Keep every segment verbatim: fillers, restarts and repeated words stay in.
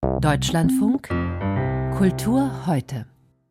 Deutschlandfunk Kultur heute.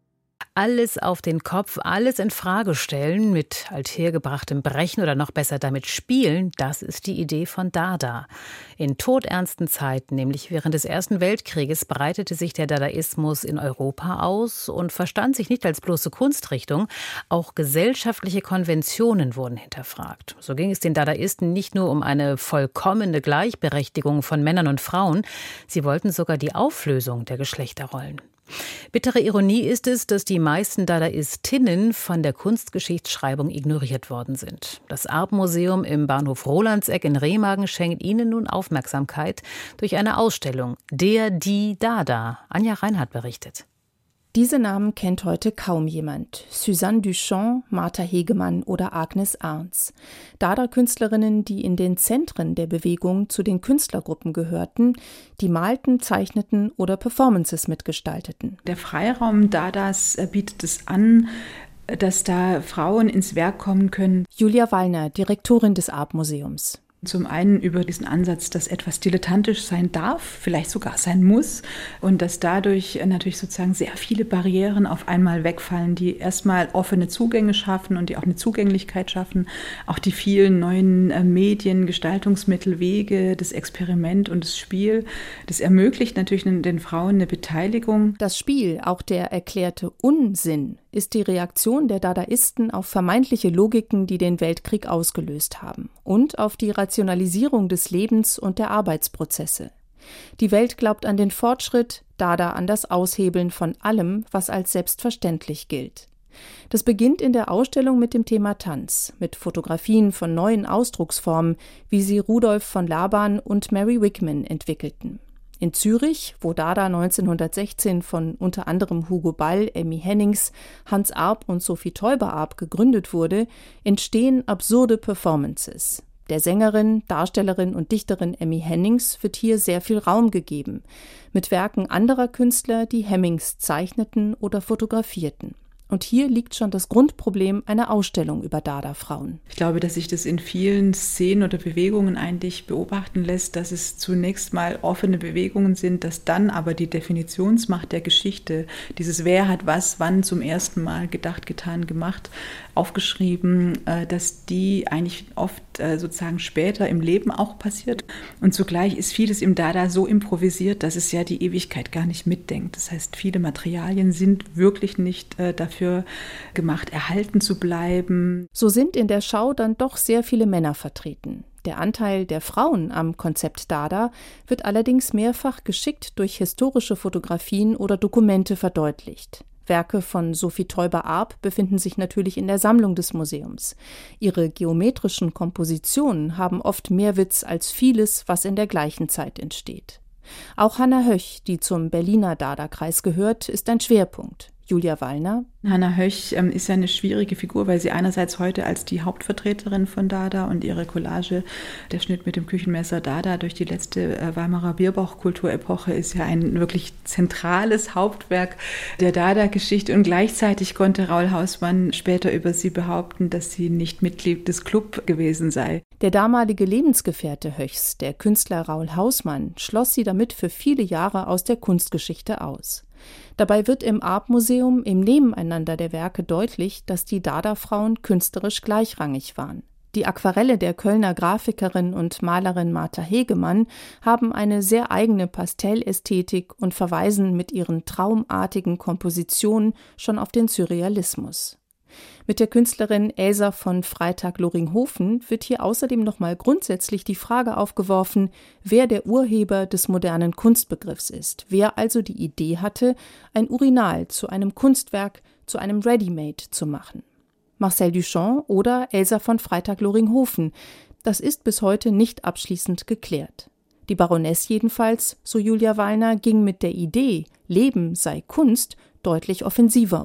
Alles auf den Kopf, alles in Frage stellen, mit althergebrachtem Brechen oder noch besser damit spielen, das ist die Idee von Dada. In todernsten Zeiten, nämlich während des Ersten Weltkrieges, breitete sich der Dadaismus in Europa aus und verstand sich nicht als bloße Kunstrichtung. Auch gesellschaftliche Konventionen wurden hinterfragt. So ging es den Dadaisten nicht nur um eine vollkommene Gleichberechtigung von Männern und Frauen, sie wollten sogar die Auflösung der Geschlechterrollen. Bittere Ironie ist es, dass die meisten Dadaistinnen von der Kunstgeschichtsschreibung ignoriert worden sind. Das Arp-Museum im Bahnhof Rolandseck in Remagen schenkt ihnen nun Aufmerksamkeit durch eine Ausstellung. Der, die, Dada. Anja Reinhardt berichtet. Diese Namen kennt heute kaum jemand. Suzanne Duchamp, Martha Hegemann oder Agnes Arntz. Dada-Künstlerinnen, die in den Zentren der Bewegung zu den Künstlergruppen gehörten, die malten, zeichneten oder Performances mitgestalteten. Der Freiraum Dadas bietet es an, dass da Frauen ins Werk kommen können. Julia Wallner, Direktorin des Arp-Museums. Zum einen über diesen Ansatz, dass etwas dilettantisch sein darf, vielleicht sogar sein muss und dass dadurch natürlich sozusagen sehr viele Barrieren auf einmal wegfallen, die erstmal offene Zugänge schaffen und die auch eine Zugänglichkeit schaffen. Auch die vielen neuen Medien, Gestaltungsmittel, Wege, das Experiment und das Spiel, das ermöglicht natürlich den Frauen eine Beteiligung. Das Spiel, auch der erklärte Unsinn, ist die Reaktion der Dadaisten auf vermeintliche Logiken, die den Weltkrieg ausgelöst haben und auf die Rationalisierung des Lebens und der Arbeitsprozesse. Die Welt glaubt an den Fortschritt, Dada an das Aushebeln von allem, was als selbstverständlich gilt. Das beginnt in der Ausstellung mit dem Thema Tanz, mit Fotografien von neuen Ausdrucksformen, wie sie Rudolf von Laban und Mary Wickman entwickelten. In Zürich, wo Dada neunzehnhundertsechzehn von unter anderem Hugo Ball, Emmy Hennings, Hans Arp und Sophie Teuber-Arp gegründet wurde, entstehen absurde Performances. Der Sängerin, Darstellerin und Dichterin Emmy Hennings wird hier sehr viel Raum gegeben, mit Werken anderer Künstler, die Hennings zeichneten oder fotografierten. Und hier liegt schon das Grundproblem einer Ausstellung über Dada-Frauen. Ich glaube, dass sich das in vielen Szenen oder Bewegungen eigentlich beobachten lässt, dass es zunächst mal offene Bewegungen sind, dass dann aber die Definitionsmacht der Geschichte, dieses Wer hat was, wann zum ersten Mal gedacht, getan, gemacht, aufgeschrieben, dass die eigentlich oft sozusagen später im Leben auch passiert. Und zugleich ist vieles im Dada so improvisiert, dass es ja die Ewigkeit gar nicht mitdenkt. Das heißt, viele Materialien sind wirklich nicht dafür gemacht, erhalten zu bleiben. So sind in der Schau dann doch sehr viele Männer vertreten. Der Anteil der Frauen am Konzept Dada wird allerdings mehrfach geschickt durch historische Fotografien oder Dokumente verdeutlicht. Werke von Sophie Teuber-Arp befinden sich natürlich in der Sammlung des Museums. Ihre geometrischen Kompositionen haben oft mehr Witz als vieles, was in der gleichen Zeit entsteht. Auch Hanna Höch, die zum Berliner Dada-Kreis gehört, ist ein Schwerpunkt. Julia Wallner. Hanna Höch ähm, ist ja eine schwierige Figur, weil sie einerseits heute als die Hauptvertreterin von Dada und ihre Collage, der Schnitt mit dem Küchenmesser Dada durch die letzte äh, Weimarer Bierbauch-Kulturepoche ist ja ein wirklich zentrales Hauptwerk der Dada-Geschichte und gleichzeitig konnte Raoul Hausmann später über sie behaupten, dass sie nicht Mitglied des Club gewesen sei. Der damalige Lebensgefährte Höchs, der Künstler Raoul Hausmann, schloss sie damit für viele Jahre aus der Kunstgeschichte aus. Dabei wird im Arp-Museum im Nebeneinander der Werke deutlich, dass die Dada-Frauen künstlerisch gleichrangig waren. Die Aquarelle der Kölner Grafikerin und Malerin Martha Hegemann haben eine sehr eigene Pastellästhetik und verweisen mit ihren traumartigen Kompositionen schon auf den Surrealismus. Mit der Künstlerin Elsa von Freytag-Loringhofen wird hier außerdem nochmal grundsätzlich die Frage aufgeworfen, wer der Urheber des modernen Kunstbegriffs ist, wer also die Idee hatte, ein Urinal zu einem Kunstwerk, zu einem Ready-Made zu machen. Marcel Duchamp oder Elsa von Freytag-Loringhofen, das ist bis heute nicht abschließend geklärt. Die Baroness jedenfalls, so Julia Wallner, ging mit der Idee, Leben sei Kunst, deutlich offensiver um.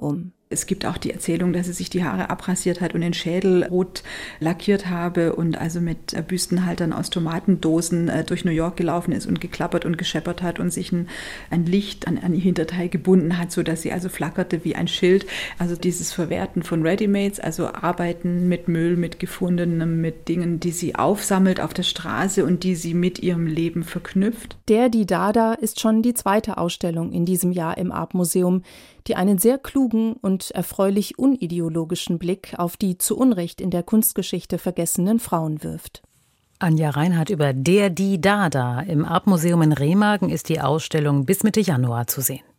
Es gibt auch die Erzählung, dass sie sich die Haare abrasiert hat und den Schädel rot lackiert habe und also mit Büstenhaltern aus Tomatendosen durch New York gelaufen ist und geklappert und gescheppert hat und sich ein, ein Licht an, an ihr Hinterteil gebunden hat, sodass sie also flackerte wie ein Schild. Also dieses Verwerten von Readymates, also Arbeiten mit Müll, mit Gefundenem, mit Dingen, die sie aufsammelt auf der Straße und die sie mit ihrem Leben verknüpft. Der, die Dada ist schon die zweite Ausstellung in diesem Jahr im Artmuseum, die einen sehr klugen und erfreulich unideologischen Blick auf die zu Unrecht in der Kunstgeschichte vergessenen Frauen wirft. Anja Reinhardt über Der, die Dada. Im Artmuseum in Remagen ist die Ausstellung bis Mitte Januar zu sehen.